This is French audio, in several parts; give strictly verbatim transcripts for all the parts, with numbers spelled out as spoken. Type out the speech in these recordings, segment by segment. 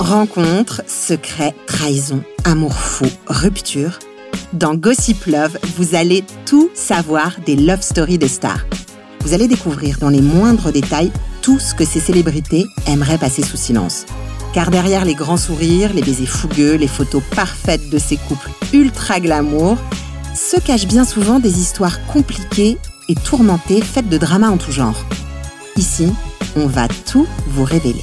Rencontres, secrets, trahison, amour fou, rupture. Dans Gossip Love, vous allez tout savoir des love stories des stars. Vous allez découvrir dans les moindres détails tout ce que ces célébrités aimeraient passer sous silence. Car derrière les grands sourires, les baisers fougueux, les photos parfaites de ces couples ultra glamour, se cachent bien souvent des histoires compliquées et tourmentées faites de dramas en tout genre. Ici, on va tout vous révéler.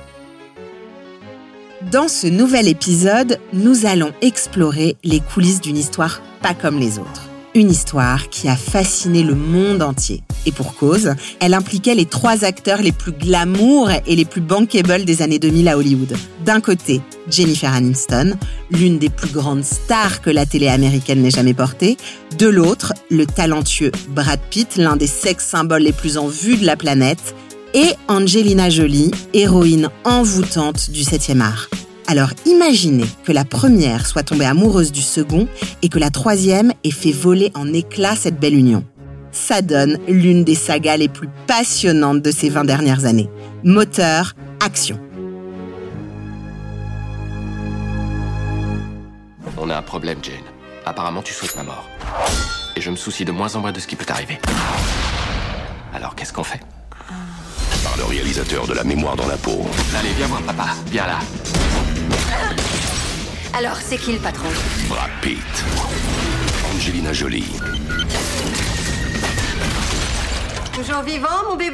Dans ce nouvel épisode, nous allons explorer les coulisses d'une histoire pas comme les autres. Une histoire qui a fasciné le monde entier. Et pour cause, elle impliquait les trois acteurs les plus glamour et les plus bankable des années deux mille à Hollywood. D'un côté, Jennifer Aniston, l'une des plus grandes stars que la télé américaine n'ait jamais portée. De l'autre, le talentueux Brad Pitt, l'un des sex symboles les plus en vue de la planète. Et Angelina Jolie, héroïne envoûtante du septième art. Alors imaginez que la première soit tombée amoureuse du second et que la troisième ait fait voler en éclats cette belle union. Ça donne l'une des sagas les plus passionnantes de ces vingt dernières années. Moteur, action. On a un problème, Jane. Apparemment, tu souhaites ma mort. Et je me soucie de moins en moins de ce qui peut t'arriver. Alors, qu'est-ce qu'on fait ? Par le réalisateur de La mémoire dans la peau. Allez, viens voir papa. Viens là. Alors, c'est qui le patron ? Brad Pitt. Angelina Jolie. Toujours vivant, mon bébé ?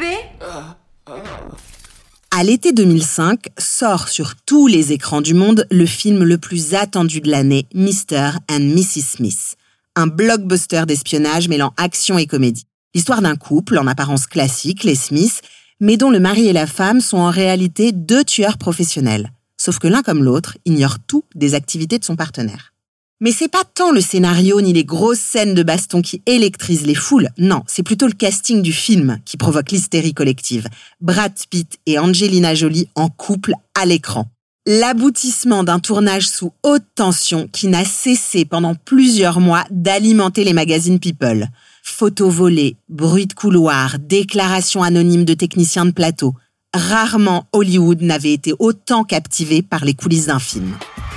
À l'été deux mille cinq, sort sur tous les écrans du monde le film le plus attendu de l'année, mister and missus Smith. Un blockbuster d'espionnage mêlant action et comédie. L'histoire d'un couple, en apparence classique, les Smith, mais dont le mari et la femme sont en réalité deux tueurs professionnels. Sauf que l'un comme l'autre ignore tout des activités de son partenaire. Mais c'est pas tant le scénario ni les grosses scènes de baston qui électrisent les foules, non, c'est plutôt le casting du film qui provoque l'hystérie collective. Brad Pitt et Angelina Jolie en couple à l'écran. L'aboutissement d'un tournage sous haute tension qui n'a cessé pendant plusieurs mois d'alimenter les magazines People. Photos volées, bruits de couloir, déclarations anonymes de techniciens de plateau. Rarement Hollywood n'avait été autant captivé par les coulisses d'un film.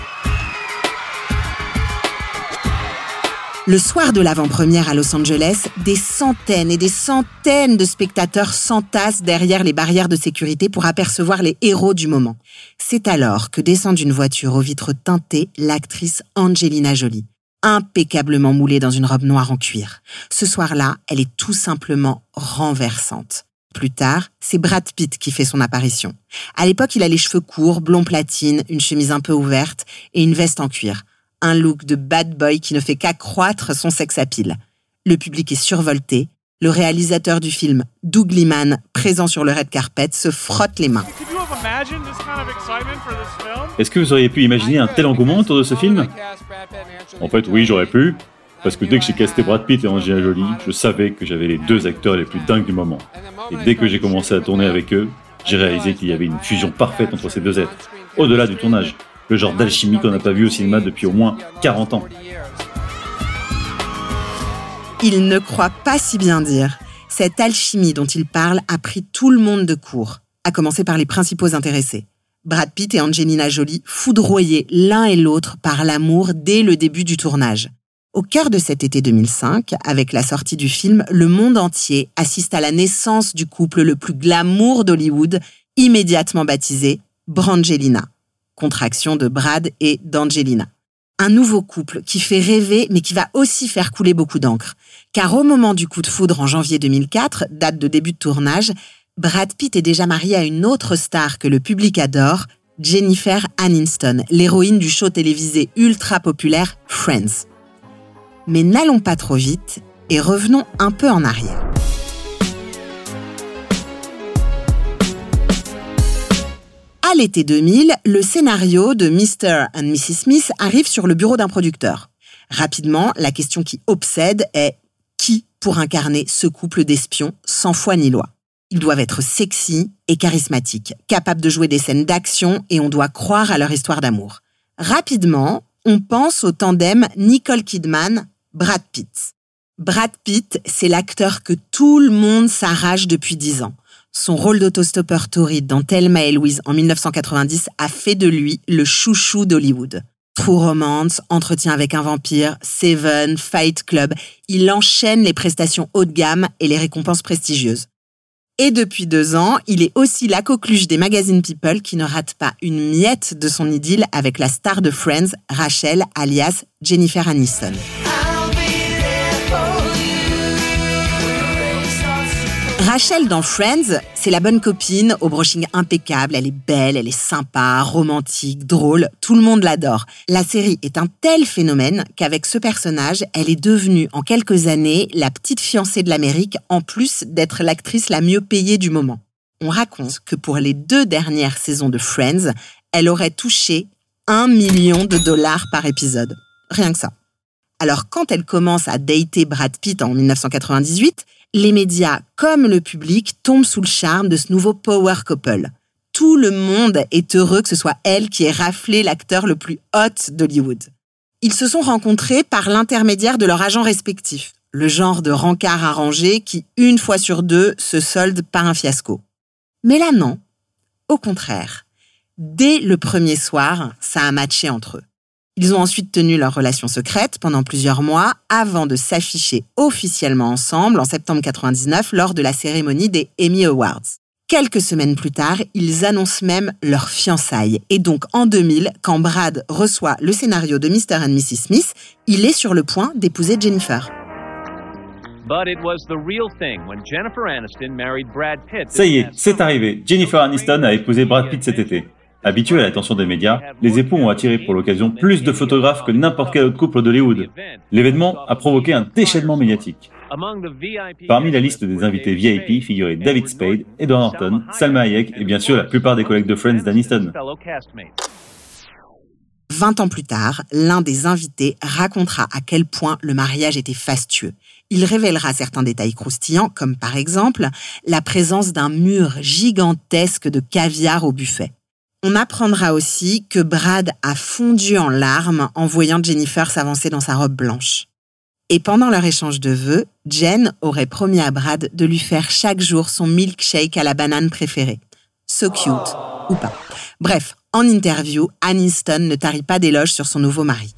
Le soir de l'avant-première à Los Angeles, des centaines et des centaines de spectateurs s'entassent derrière les barrières de sécurité pour apercevoir les héros du moment. C'est alors que descend d'une voiture aux vitres teintées l'actrice Angelina Jolie, impeccablement moulée dans une robe noire en cuir. Ce soir-là, elle est tout simplement renversante. Plus tard, c'est Brad Pitt qui fait son apparition. À l'époque, il a les cheveux courts, blond platine, une chemise un peu ouverte et une veste en cuir. Un look de bad boy qui ne fait qu'accroître son sex appeal. Le public est survolté. Le réalisateur du film, Doug Liman, présent sur le red carpet, se frotte les mains. Est-ce que vous auriez pu imaginer un tel engouement autour de ce film ? En fait, oui, j'aurais pu. Parce que dès que j'ai casté Brad Pitt et Angelina Jolie, je savais que j'avais les deux acteurs les plus dingues du moment. Et dès que j'ai commencé à tourner avec eux, j'ai réalisé qu'il y avait une fusion parfaite entre ces deux êtres. Au-delà du tournage, le genre d'alchimie qu'on n'a pas vu au cinéma depuis au moins quarante ans. Il ne croit pas si bien dire. Cette alchimie dont il parle a pris tout le monde de court, à commencer par les principaux intéressés. Brad Pitt et Angelina Jolie foudroyés l'un et l'autre par l'amour dès le début du tournage. Au cœur de cet été deux mille cinq, avec la sortie du film, le monde entier assiste à la naissance du couple le plus glamour d'Hollywood, immédiatement baptisé Brangelina. Contraction de Brad et d'Angelina. Un nouveau couple qui fait rêver, mais qui va aussi faire couler beaucoup d'encre. Car au moment du coup de foudre en janvier deux mille quatre, date de début de tournage, Brad Pitt est déjà marié à une autre star que le public adore, Jennifer Aniston, l'héroïne du show télévisé ultra populaire Friends. Mais n'allons pas trop vite et revenons un peu en arrière. À l'été deux mille, le scénario de mister and missus Smith arrive sur le bureau d'un producteur. Rapidement, la question qui obsède est qui pour incarner ce couple d'espions sans foi ni loi ? Ils doivent être sexy et charismatiques, capables de jouer des scènes d'action et on doit croire à leur histoire d'amour. Rapidement, on pense au tandem Nicole Kidman-Brad Pitt. Brad Pitt, c'est l'acteur que tout le monde s'arrache depuis dix ans. Son rôle d'autostoppeur torride dans Thelma et Louise en dix-neuf cent quatre-vingt-dix a fait de lui le chouchou d'Hollywood. True Romance, Entretien avec un vampire, Seven, Fight Club, il enchaîne les prestations haut de gamme et les récompenses prestigieuses. Et depuis deux ans, il est aussi la coqueluche des magazines People qui ne rate pas une miette de son idylle avec la star de Friends, Rachel, alias Jennifer Aniston. Rachel dans Friends, c'est la bonne copine au brushing impeccable. Elle est belle, elle est sympa, romantique, drôle. Tout le monde l'adore. La série est un tel phénomène qu'avec ce personnage, elle est devenue en quelques années la petite fiancée de l'Amérique, en plus d'être l'actrice la mieux payée du moment. On raconte que pour les deux dernières saisons de Friends, elle aurait touché un million de dollars par épisode. Rien que ça. Alors quand elle commence à dater Brad Pitt en dix-neuf cent quatre-vingt-dix-huit, les médias comme le public tombent sous le charme de ce nouveau power couple. Tout le monde est heureux que ce soit elle qui ait raflé l'acteur le plus hot d'Hollywood. Ils se sont rencontrés par l'intermédiaire de leurs agents respectifs, le genre de rencard arrangé qui, une fois sur deux, se solde par un fiasco. Mais là, non. Au contraire. Dès le premier soir, ça a matché entre eux. Ils ont ensuite tenu leur relation secrète pendant plusieurs mois avant de s'afficher officiellement ensemble en septembre quatre-vingt-dix-neuf lors de la cérémonie des Emmy Awards. Quelques semaines plus tard, ils annoncent même leur fiançailles. Et donc en deux mille, quand Brad reçoit le scénario de mister and missus Smith, il est sur le point d'épouser Jennifer. Ça y est, c'est arrivé. Jennifer Aniston a épousé Brad Pitt cet été. Habitués à l'attention des médias, les époux ont attiré pour l'occasion plus de photographes que n'importe quel autre couple d'Hollywood. L'événement a provoqué un déchaînement médiatique. Parmi la liste des invités V I P figuraient David Spade, Edward Norton, Salma Hayek et bien sûr la plupart des collègues de Friends d'Aniston. Vingt ans plus tard, l'un des invités racontera à quel point le mariage était fastueux. Il révélera certains détails croustillants, comme par exemple la présence d'un mur gigantesque de caviar au buffet. On apprendra aussi que Brad a fondu en larmes en voyant Jennifer s'avancer dans sa robe blanche. Et pendant leur échange de vœux, Jen aurait promis à Brad de lui faire chaque jour son milkshake à la banane préférée. So cute, ou pas. Bref, en interview, Aniston ne tarit pas d'éloges sur son nouveau mari.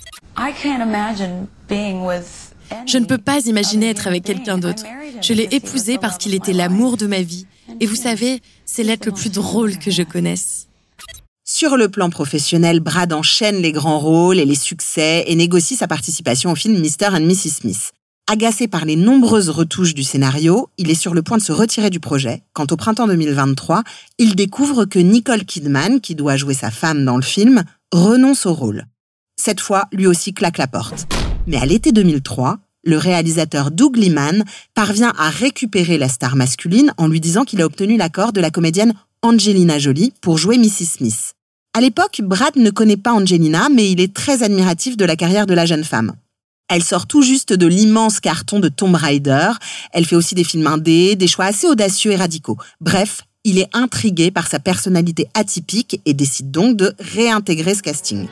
Je ne peux pas imaginer être avec quelqu'un d'autre. Je l'ai épousé parce qu'il était l'amour de ma vie. Et vous savez, c'est l'être le plus drôle que je connaisse. Sur le plan professionnel, Brad enchaîne les grands rôles et les succès et négocie sa participation au film mister and missus Smith. Agacé par les nombreuses retouches du scénario, il est sur le point de se retirer du projet quand au printemps deux mille vingt-trois, il découvre que Nicole Kidman, qui doit jouer sa femme dans le film, renonce au rôle. Cette fois, lui aussi claque la porte. Mais à l'été deux mille trois, le réalisateur Doug Liman parvient à récupérer la star masculine en lui disant qu'il a obtenu l'accord de la comédienne Angelina Jolie pour jouer missus Smith. À l'époque, Brad ne connaît pas Angelina, mais il est très admiratif de la carrière de la jeune femme. Elle sort tout juste de l'immense carton de Tomb Raider. Elle fait aussi des films indés, des choix assez audacieux et radicaux. Bref, il est intrigué par sa personnalité atypique et décide donc de réintégrer ce casting.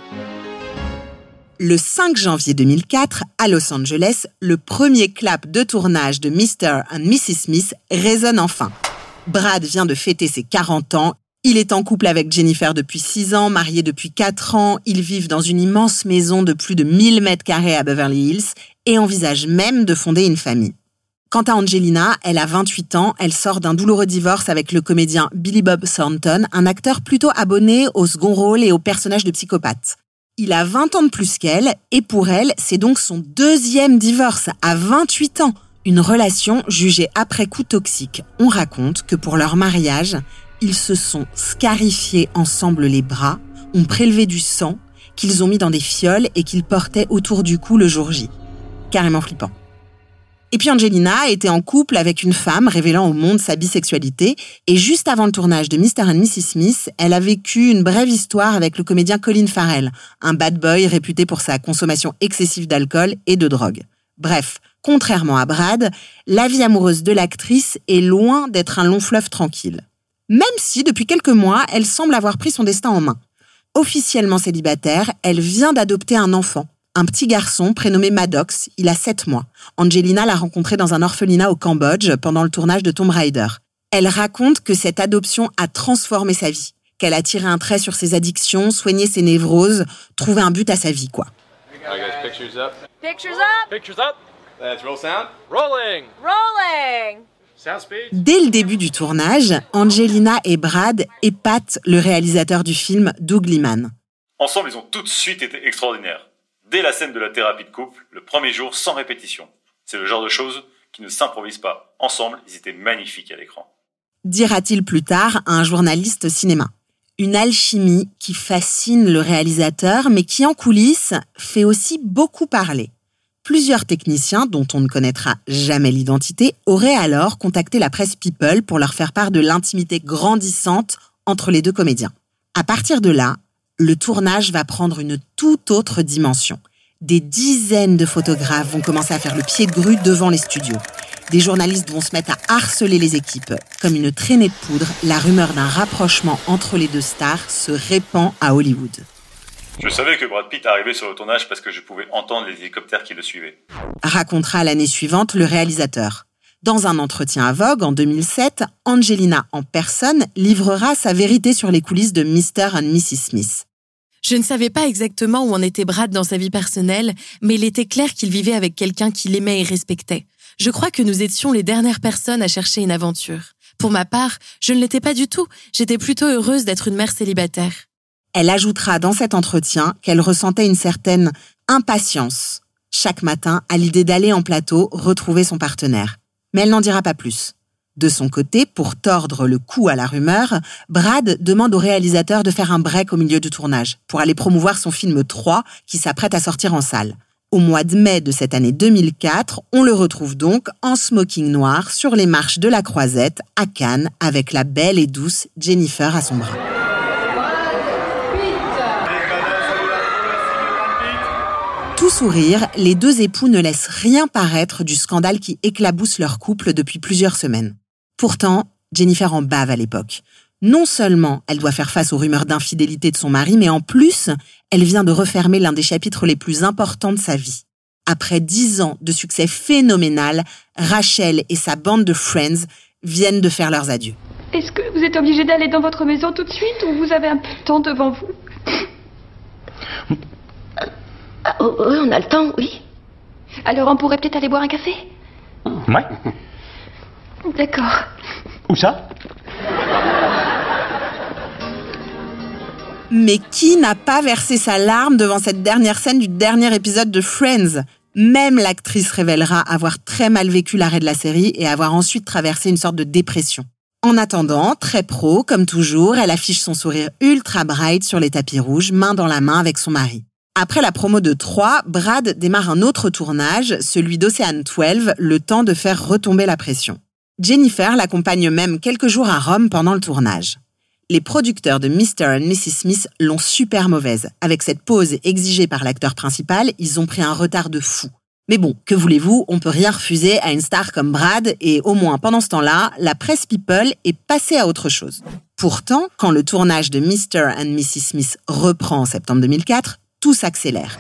Le cinq janvier deux mille quatre, à Los Angeles, le premier clap de tournage de mister and missus Smith résonne enfin. Brad vient de fêter ses quarante ans. Il est en couple avec Jennifer depuis six ans, marié depuis quatre ans. Ils vivent dans une immense maison de plus de mille mètres carrés à Beverly Hills et envisagent même de fonder une famille. Quant à Angelina, elle a vingt-huit ans. Elle sort d'un douloureux divorce avec le comédien Billy Bob Thornton, un acteur plutôt abonné au second rôle et au personnage de psychopathe. Il a vingt ans de plus qu'elle et pour elle, c'est donc son deuxième divorce à vingt-huit ans. Une relation jugée après coup toxique. On raconte que pour leur mariage, ils se sont scarifiés ensemble les bras, ont prélevé du sang, qu'ils ont mis dans des fioles et qu'ils portaient autour du cou le jour J. Carrément flippant. Et puis Angelina était en couple avec une femme révélant au monde sa bisexualité et juste avant le tournage de mister and missus Smith, elle a vécu une brève histoire avec le comédien Colin Farrell, un bad boy réputé pour sa consommation excessive d'alcool et de drogue. Bref, contrairement à Brad, la vie amoureuse de l'actrice est loin d'être un long fleuve tranquille. Même si, depuis quelques mois, elle semble avoir pris son destin en main. Officiellement célibataire, elle vient d'adopter un enfant, un petit garçon prénommé Maddox, il a sept mois. Angelina l'a rencontré dans un orphelinat au Cambodge pendant le tournage de Tomb Raider. Elle raconte que cette adoption a transformé sa vie, qu'elle a tiré un trait sur ses addictions, soigné ses névroses, trouvé un but à sa vie, quoi. Alright guys, pictures up. Pictures up. Pictures up. Let's roll sound. Rolling. Rolling. Sound speed. Dès le début du tournage, Angelina et Brad épatent le réalisateur du film, Doug Liman. Ensemble, ils ont tout de suite été extraordinaires. Dès la scène de la thérapie de couple, le premier jour, sans répétition. C'est le genre de choses qui ne s'improvisent pas. Ensemble, ils étaient magnifiques à l'écran. Dira-t-il plus tard à un journaliste cinéma. Une alchimie qui fascine le réalisateur, mais qui en coulisses fait aussi beaucoup parler. Plusieurs techniciens, dont on ne connaîtra jamais l'identité, auraient alors contacté la presse People pour leur faire part de l'intimité grandissante entre les deux comédiens. À partir de là, le tournage va prendre une toute autre dimension. Des dizaines de photographes vont commencer à faire le pied de grue devant les studios. Des journalistes vont se mettre à harceler les équipes. Comme une traînée de poudre, la rumeur d'un rapprochement entre les deux stars se répand à Hollywood. Je savais que Brad Pitt arrivait sur le tournage parce que je pouvais entendre les hélicoptères qui le suivaient. Racontera l'année suivante le réalisateur. Dans un entretien à Vogue en deux mille sept, Angelina en personne livrera sa vérité sur les coulisses de mister and missus Smith. Je ne savais pas exactement où en était Brad dans sa vie personnelle, mais il était clair qu'il vivait avec quelqu'un qu'il aimait et respectait. Je crois que nous étions les dernières personnes à chercher une aventure. Pour ma part, je ne l'étais pas du tout. J'étais plutôt heureuse d'être une mère célibataire. Elle ajoutera dans cet entretien qu'elle ressentait une certaine impatience chaque matin à l'idée d'aller en plateau retrouver son partenaire. Mais elle n'en dira pas plus. De son côté, pour tordre le cou à la rumeur, Brad demande au réalisateur de faire un break au milieu du tournage pour aller promouvoir son film trois qui s'apprête à sortir en salle. Au mois de mai de cette année deux mille quatre, on le retrouve donc en smoking noir sur les marches de la Croisette à Cannes avec la belle et douce Jennifer à son bras. Tout sourire, les deux époux ne laissent rien paraître du scandale qui éclabousse leur couple depuis plusieurs semaines. Pourtant, Jennifer en bave à l'époque. Non seulement elle doit faire face aux rumeurs d'infidélité de son mari, mais en plus, elle vient de refermer l'un des chapitres les plus importants de sa vie. Après dix ans de succès phénoménal, Rachel et sa bande de Friends viennent de faire leurs adieux. Est-ce que vous êtes obligé d'aller dans votre maison tout de suite ou vous avez un peu de temps devant vous ? Ah, oh, oui, on a le temps, oui. Alors on pourrait peut-être aller boire un café ? Ouais. D'accord. Où ça ? Mais qui n'a pas versé sa larme devant cette dernière scène du dernier épisode de Friends ? Même l'actrice révélera avoir très mal vécu l'arrêt de la série et avoir ensuite traversé une sorte de dépression. En attendant, très pro, comme toujours, elle affiche son sourire ultra bright sur les tapis rouges, main dans la main avec son mari. Après la promo de trois, Brad démarre un autre tournage, celui d'Ocean douze, le temps de faire retomber la pression. Jennifer l'accompagne même quelques jours à Rome pendant le tournage. Les producteurs de mister and missus Smith l'ont super mauvaise. Avec cette pause exigée par l'acteur principal, ils ont pris un retard de fou. Mais bon, que voulez-vous, on peut rien refuser à une star comme Brad et au moins pendant ce temps-là, la presse People est passée à autre chose. Pourtant, quand le tournage de mister and missus Smith reprend en septembre deux mille quatre, tout s'accélère.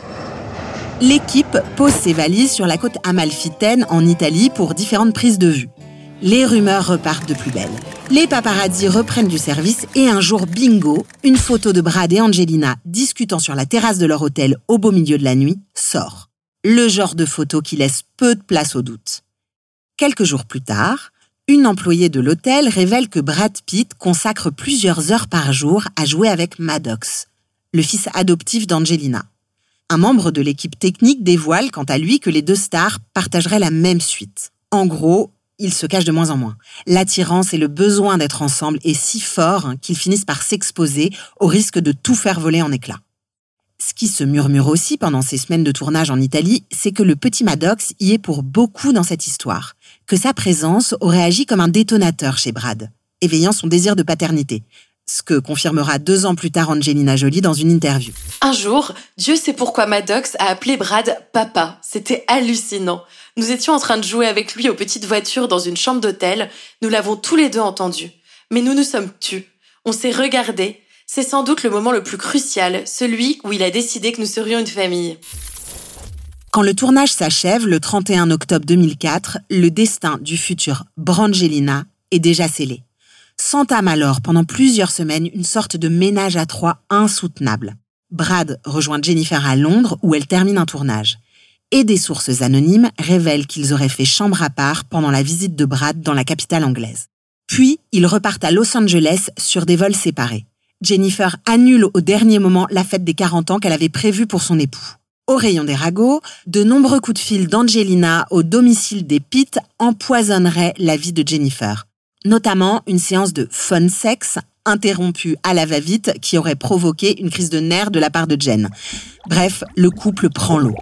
L'équipe pose ses valises sur la côte amalfitaine en Italie pour différentes prises de vue. Les rumeurs repartent de plus belle. Les paparazzis reprennent du service et un jour, bingo, une photo de Brad et Angelina discutant sur la terrasse de leur hôtel au beau milieu de la nuit sort. Le genre de photo qui laisse peu de place au doute. Quelques jours plus tard, une employée de l'hôtel révèle que Brad Pitt consacre plusieurs heures par jour à jouer avec Maddox, le fils adoptif d'Angelina. Un membre de l'équipe technique dévoile quant à lui que les deux stars partageraient la même suite. En gros, ils se cachent de moins en moins. L'attirance et le besoin d'être ensemble est si fort qu'ils finissent par s'exposer au risque de tout faire voler en éclats. Ce qui se murmure aussi pendant ces semaines de tournage en Italie, c'est que le petit Maddox y est pour beaucoup dans cette histoire, que sa présence aurait agi comme un détonateur chez Brad, éveillant son désir de paternité. Ce que confirmera deux ans plus tard Angelina Jolie dans une interview. Un jour, Dieu sait pourquoi Maddox a appelé Brad « papa ». C'était hallucinant. Nous étions en train de jouer avec lui aux petites voitures dans une chambre d'hôtel. Nous l'avons tous les deux entendu. Mais nous nous sommes tus. On s'est regardés. C'est sans doute le moment le plus crucial, celui où il a décidé que nous serions une famille. Quand le tournage s'achève, le trente et un octobre deux mille quatre, le destin du futur Brangelina est déjà scellé. S'entame alors pendant plusieurs semaines une sorte de ménage à trois insoutenable. Brad rejoint Jennifer à Londres où elle termine un tournage. Et des sources anonymes révèlent qu'ils auraient fait chambre à part pendant la visite de Brad dans la capitale anglaise. Puis, ils repartent à Los Angeles sur des vols séparés. Jennifer annule au dernier moment la fête des quarante ans qu'elle avait prévue pour son époux. Au rayon des ragots, de nombreux coups de fil d'Angelina au domicile des Pitt empoisonneraient la vie de Jennifer. Notamment une séance de fun sex interrompue à la va-vite qui aurait provoqué une crise de nerfs de la part de Jen. Bref, le couple prend l'eau.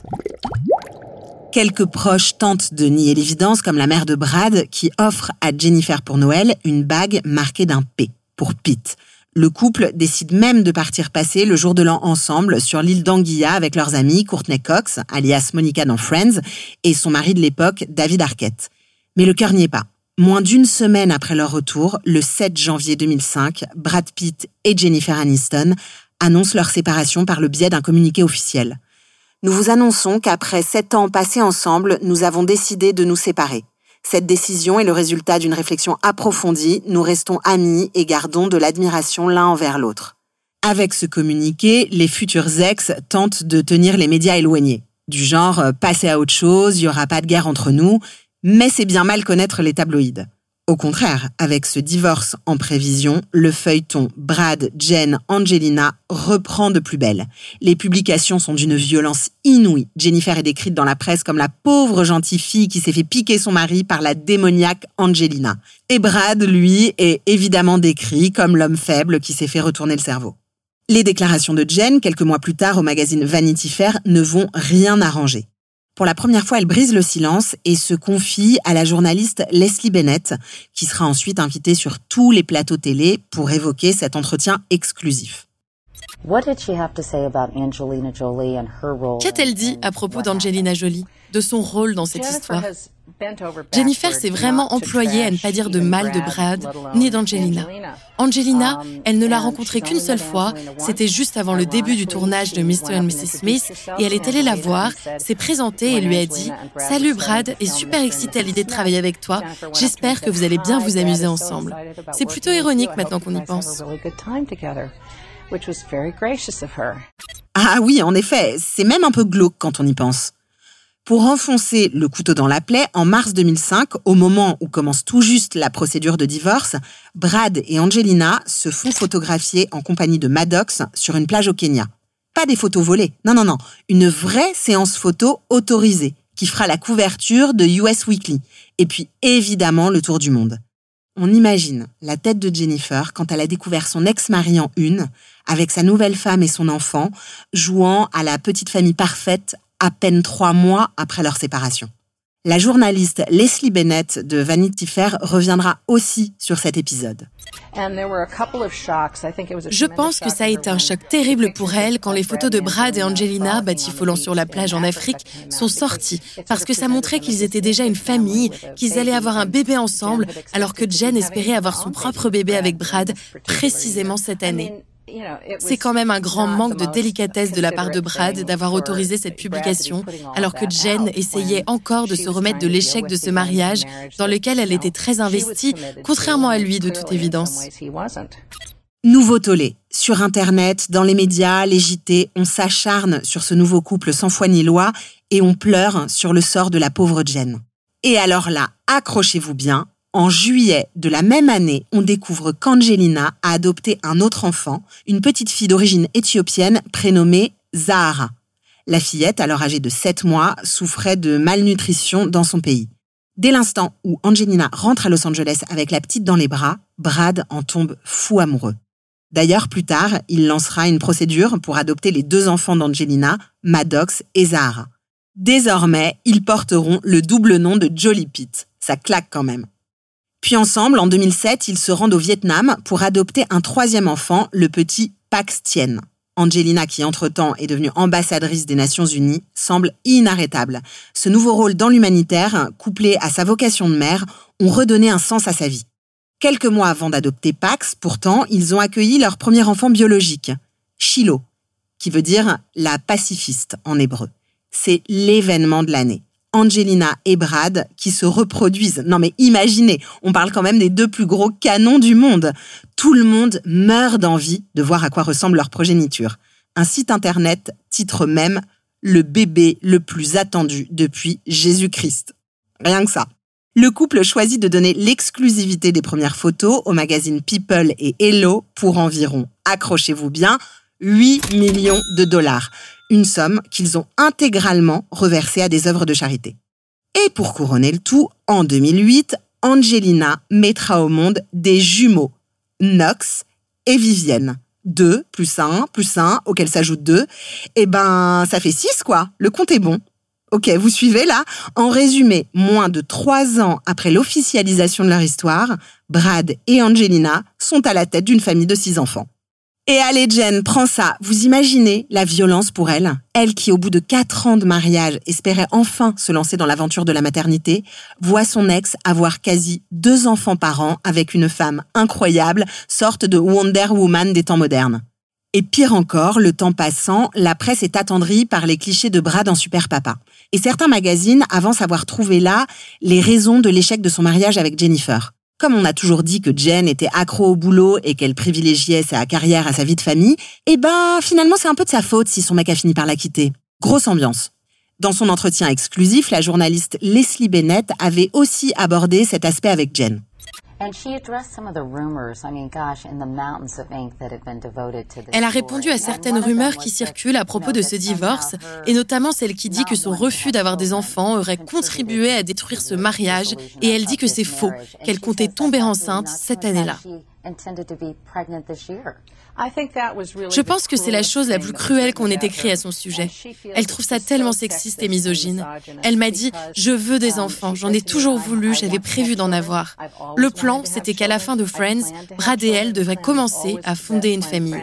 Quelques proches tentent de nier l'évidence, comme la mère de Brad, qui offre à Jennifer pour Noël une bague marquée d'un P, pour Pete. Le couple décide même de partir passer le jour de l'an ensemble sur l'île d'Anguilla avec leurs amis Courtney Cox, alias Monica dans Friends, et son mari de l'époque, David Arquette. Mais le cœur n'y est pas. Moins d'une semaine après leur retour, le sept janvier deux mille cinq, Brad Pitt et Jennifer Aniston annoncent leur séparation par le biais d'un communiqué officiel. Nous vous annonçons qu'après sept ans passés ensemble, nous avons décidé de nous séparer. Cette décision est le résultat d'une réflexion approfondie. Nous restons amis et gardons de l'admiration l'un envers l'autre. Avec ce communiqué, les futurs ex tentent de tenir les médias éloignés. Du genre, euh, passez à autre chose, il n'y aura pas de guerre entre nous, mais c'est bien mal connaître les tabloïds. Au contraire, avec ce divorce en prévision, le feuilleton Brad, Jen, Angelina reprend de plus belle. Les publications sont d'une violence inouïe. Jennifer est décrite dans la presse comme la pauvre gentille fille qui s'est fait piquer son mari par la démoniaque Angelina. Et Brad, lui, est évidemment décrit comme l'homme faible qui s'est fait retourner le cerveau. Les déclarations de Jen, quelques mois plus tard au magazine Vanity Fair, ne vont rien arranger. Pour la première fois, elle brise le silence et se confie à la journaliste Leslie Bennett, qui sera ensuite invitée sur tous les plateaux télé pour évoquer cet entretien exclusif. Qu'a-t-elle dit à propos d'Angelina Jolie, de son rôle dans cette histoire ? Jennifer s'est vraiment employée à ne pas dire de mal de Brad, ni d'Angelina. Angelina, elle ne l'a rencontré qu'une seule fois, c'était juste avant le début du tournage de mister and missus Smith, et elle est allée la voir, s'est présentée et lui a dit « Salut Brad, et super excitée à l'idée de travailler avec toi, j'espère que vous allez bien vous amuser ensemble. » C'est plutôt ironique maintenant qu'on y pense. Ah oui, en effet, c'est même un peu glauque quand on y pense. Pour enfoncer le couteau dans la plaie, en mars deux mille cinq, au moment où commence tout juste la procédure de divorce, Brad et Angelina se font photographier en compagnie de Maddox sur une plage au Kenya. Pas des photos volées, non, non, non, une vraie séance photo autorisée qui fera la couverture de U S Weekly. Et puis évidemment le tour du monde. On imagine la tête de Jennifer quand elle a découvert son ex-mari en une, avec sa nouvelle femme et son enfant, jouant à la petite famille parfaite à peine trois mois après leur séparation. La journaliste Leslie Bennett de Vanity Fair reviendra aussi sur cet épisode. Je pense que ça a été un choc terrible pour elle quand les photos de Brad et Angelina, batifolant sur la plage en Afrique, sont sorties, parce que ça montrait qu'ils étaient déjà une famille, qu'ils allaient avoir un bébé ensemble, alors que Jen espérait avoir son propre bébé avec Brad précisément cette année. C'est quand même un grand manque de délicatesse de la part de Brad d'avoir autorisé cette publication, alors que Jen essayait encore de se remettre de l'échec de ce mariage dans lequel elle était très investie, contrairement à lui de toute évidence. Nouveau tollé. Sur Internet, dans les médias, les J T, on s'acharne sur ce nouveau couple sans foi ni loi et on pleure sur le sort de la pauvre Jen. Et alors là, accrochez-vous bien, en juillet de la même année, on découvre qu'Angelina a adopté un autre enfant, une petite fille d'origine éthiopienne prénommée Zahara. La fillette, alors âgée de sept mois, souffrait de malnutrition dans son pays. Dès l'instant où Angelina rentre à Los Angeles avec la petite dans les bras, Brad en tombe fou amoureux. D'ailleurs, plus tard, il lancera une procédure pour adopter les deux enfants d'Angelina, Maddox et Zahara. Désormais, ils porteront le double nom de Jolie Pitt. Ça claque quand même. Puis ensemble, en deux mille sept, ils se rendent au Vietnam pour adopter un troisième enfant, le petit Pax Tien. Angelina, qui entre-temps est devenue ambassadrice des Nations Unies, semble inarrêtable. Ce nouveau rôle dans l'humanitaire, couplé à sa vocation de mère, ont redonné un sens à sa vie. Quelques mois avant d'adopter Pax, pourtant, ils ont accueilli leur premier enfant biologique, Shiloh, qui veut dire la pacifiste en hébreu. C'est l'événement de l'année. Angelina et Brad qui se reproduisent. Non mais imaginez, on parle quand même des deux plus gros canons du monde. Tout le monde meurt d'envie de voir à quoi ressemble leur progéniture. Un site internet titre même « Le bébé le plus attendu depuis Jésus-Christ ». Rien que ça. Le couple choisit de donner l'exclusivité des premières photos au magazine People et Hello pour environ, accrochez-vous bien, huit millions de dollars. Une somme qu'ils ont intégralement reversée à des œuvres de charité. Et pour couronner le tout, en deux mille huit, Angelina mettra au monde des jumeaux, Knox et Vivienne. Deux, plus un, plus un, auquel s'ajoute deux. Eh ben, ça fait six, quoi. Le compte est bon. Ok, vous suivez là ? En résumé, moins de trois ans après l'officialisation de leur histoire, Brad et Angelina sont à la tête d'une famille de six enfants. Et allez Jen, prends ça. Vous imaginez la violence pour elle ? Elle qui, au bout de quatre ans de mariage, espérait enfin se lancer dans l'aventure de la maternité, voit son ex avoir quasi deux enfants par an avec une femme incroyable, sorte de Wonder Woman des temps modernes. Et pire encore, le temps passant, la presse est attendrie par les clichés de Brad en super papa. Et certains magazines avancent avoir trouvé là les raisons de l'échec de son mariage avec Jennifer. Comme on a toujours dit que Jen était accro au boulot et qu'elle privilégiait sa carrière à sa vie de famille, eh ben, finalement, c'est un peu de sa faute si son mec a fini par la quitter. Grosse ambiance. Dans son entretien exclusif, la journaliste Leslie Bennett avait aussi abordé cet aspect avec Jen. Elle a répondu à certaines rumeurs qui circulent à propos de ce divorce, et notamment celle qui dit que son refus d'avoir des enfants aurait contribué à détruire ce mariage, et elle dit que c'est faux, qu'elle comptait tomber enceinte cette année-là. Je pense que c'est la chose la plus cruelle qu'on ait écrite à son sujet. Elle trouve ça tellement sexiste et misogyne. Elle m'a dit « Je veux des enfants, j'en ai toujours voulu, j'avais prévu d'en avoir. » Le plan, c'était qu'à la fin de Friends, Brad et elle devraient commencer à fonder une famille.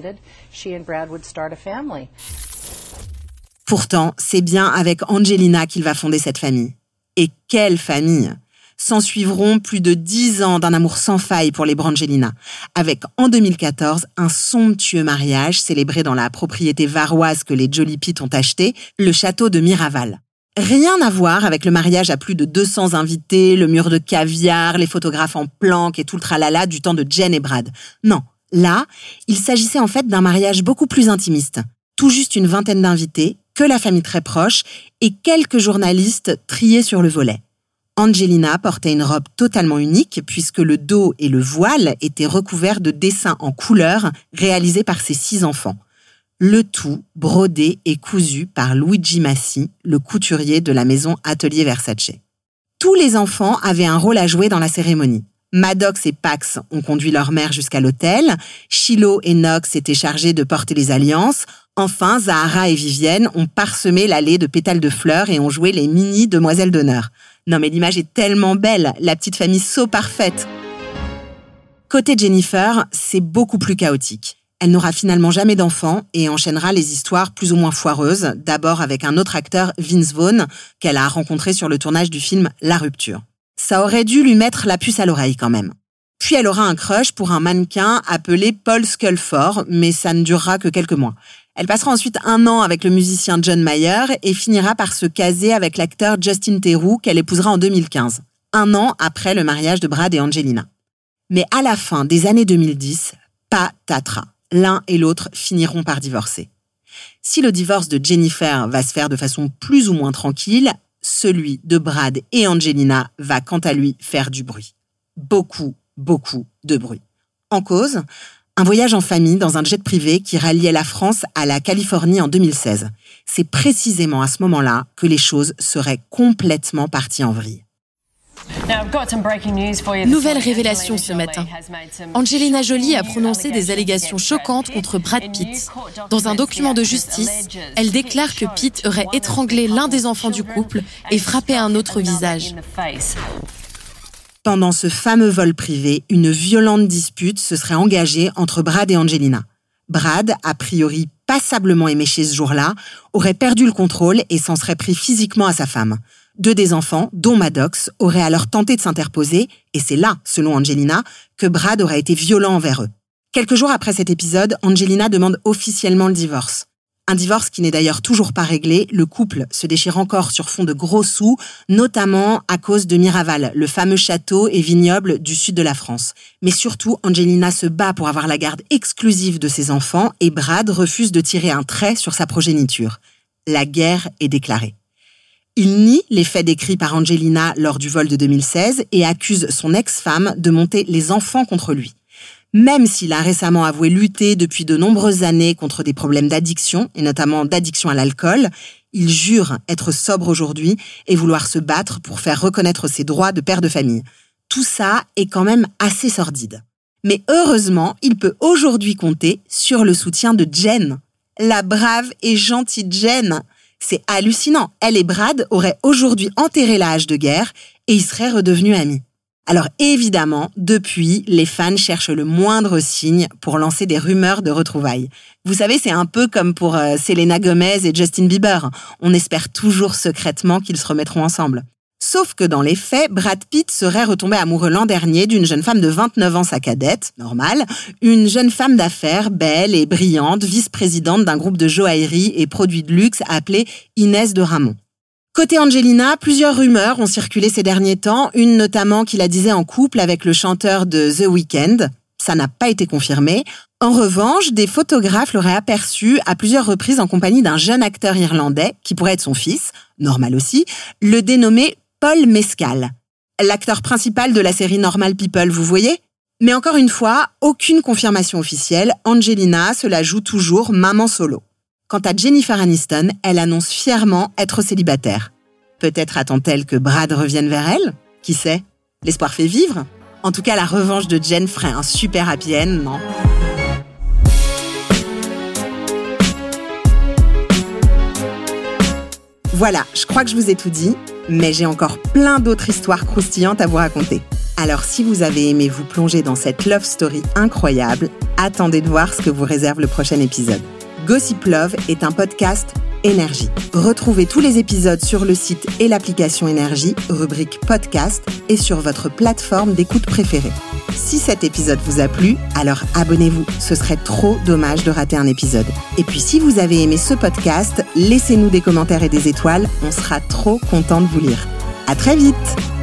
Pourtant, c'est bien avec Angelina qu'il va fonder cette famille. Et quelle famille! S'en suivront plus de dix ans d'un amour sans faille pour les Brangelina, avec en deux mille quatorze un somptueux mariage célébré dans la propriété varoise que les Jolie Pitt ont acheté, le château de Miraval. Rien à voir avec le mariage à plus de deux cents invités, le mur de caviar, les photographes en planque et tout le tralala du temps de Jen et Brad. Non, là, il s'agissait en fait d'un mariage beaucoup plus intimiste. Tout juste une vingtaine d'invités, que la famille très proche et quelques journalistes triés sur le volet. Angelina portait une robe totalement unique puisque le dos et le voile étaient recouverts de dessins en couleur réalisés par ses six enfants. Le tout brodé et cousu par Luigi Massi, le couturier de la maison Atelier Versace. Tous les enfants avaient un rôle à jouer dans la cérémonie. Maddox et Pax ont conduit leur mère jusqu'à l'hôtel, Shiloh et Knox étaient chargés de porter les alliances, enfin Zahara et Vivienne ont parsemé l'allée de pétales de fleurs et ont joué les mini demoiselles d'honneur. Non mais l'image est tellement belle, la petite famille so parfaite. Côté Jennifer, c'est beaucoup plus chaotique. Elle n'aura finalement jamais d'enfant et enchaînera les histoires plus ou moins foireuses, d'abord avec un autre acteur, Vince Vaughn, qu'elle a rencontré sur le tournage du film La Rupture. Ça aurait dû lui mettre la puce à l'oreille quand même. Puis elle aura un crush pour un mannequin appelé Paul Sculford, mais ça ne durera que quelques mois. Elle passera ensuite un an avec le musicien John Mayer et finira par se caser avec l'acteur Justin Theroux qu'elle épousera en deux mille quinze, un an après le mariage de Brad et Angelina. Mais à la fin des années deux mille dix, patatras. L'un et l'autre finiront par divorcer. Si le divorce de Jennifer va se faire de façon plus ou moins tranquille, celui de Brad et Angelina va quant à lui faire du bruit. Beaucoup, beaucoup de bruit. En cause, un voyage en famille dans un jet privé qui ralliait la France à la Californie en deux mille seize. C'est précisément à ce moment-là que les choses seraient complètement parties en vrille. Nouvelle révélation ce matin. Angelina Jolie a prononcé des allégations choquantes contre Brad Pitt. Dans un document de justice, elle déclare que Pitt aurait étranglé l'un des enfants du couple et frappé un autre visage. Pendant ce fameux vol privé, une violente dispute se serait engagée entre Brad et Angelina. Brad, a priori passablement éméché ce jour-là, aurait perdu le contrôle et s'en serait pris physiquement à sa femme. Deux des enfants, dont Maddox, auraient alors tenté de s'interposer, et c'est là, selon Angelina, que Brad aurait été violent envers eux. Quelques jours après cet épisode, Angelina demande officiellement le divorce. Un divorce qui n'est d'ailleurs toujours pas réglé, le couple se déchire encore sur fond de gros sous, notamment à cause de Miraval, le fameux château et vignoble du sud de la France. Mais surtout, Angelina se bat pour avoir la garde exclusive de ses enfants et Brad refuse de tirer un trait sur sa progéniture. La guerre est déclarée. Il nie les faits décrits par Angelina lors du vol de deux mille seize et accuse son ex-femme de monter les enfants contre lui. Même s'il a récemment avoué lutter depuis de nombreuses années contre des problèmes d'addiction, et notamment d'addiction à l'alcool, il jure être sobre aujourd'hui et vouloir se battre pour faire reconnaître ses droits de père de famille. Tout ça est quand même assez sordide. Mais heureusement, il peut aujourd'hui compter sur le soutien de Jen. La brave et gentille Jen. C'est hallucinant. Elle et Brad auraient aujourd'hui enterré la hache de guerre et ils seraient redevenus amis. Alors évidemment, depuis, les fans cherchent le moindre signe pour lancer des rumeurs de retrouvailles. Vous savez, c'est un peu comme pour euh, Selena Gomez et Justin Bieber. On espère toujours secrètement qu'ils se remettront ensemble. Sauf que dans les faits, Brad Pitt serait retombé amoureux l'an dernier d'une jeune femme de vingt-neuf ans, sa cadette, normal, une jeune femme d'affaires, belle et brillante, vice-présidente d'un groupe de joaillerie et produits de luxe appelé Inès de Ramon. Côté Angelina, plusieurs rumeurs ont circulé ces derniers temps, une notamment qui la disait en couple avec le chanteur de The Weeknd. Ça n'a pas été confirmé. En revanche, des photographes l'auraient aperçu à plusieurs reprises en compagnie d'un jeune acteur irlandais, qui pourrait être son fils, normal aussi, le dénommé Paul Mescal. L'acteur principal de la série Normal People, vous voyez ? Mais encore une fois, aucune confirmation officielle, Angelina se la joue toujours maman solo. Quant à Jennifer Aniston, elle annonce fièrement être célibataire. Peut-être attend-elle que Brad revienne vers elle ? Qui sait ? L'espoir fait vivre. En tout cas, la revanche de Jen ferait un super happy end, non ? Voilà, je crois que je vous ai tout dit, mais j'ai encore plein d'autres histoires croustillantes à vous raconter. Alors si vous avez aimé vous plonger dans cette love story incroyable, attendez de voir ce que vous réserve le prochain épisode. Gossip Love est un podcast Énergie. Retrouvez tous les épisodes sur le site et l'application Énergie, rubrique podcast, et sur votre plateforme d'écoute préférée. Si cet épisode vous a plu, alors abonnez-vous. Ce serait trop dommage de rater un épisode. Et puis si vous avez aimé ce podcast, laissez-nous des commentaires et des étoiles. On sera trop content de vous lire. À très vite!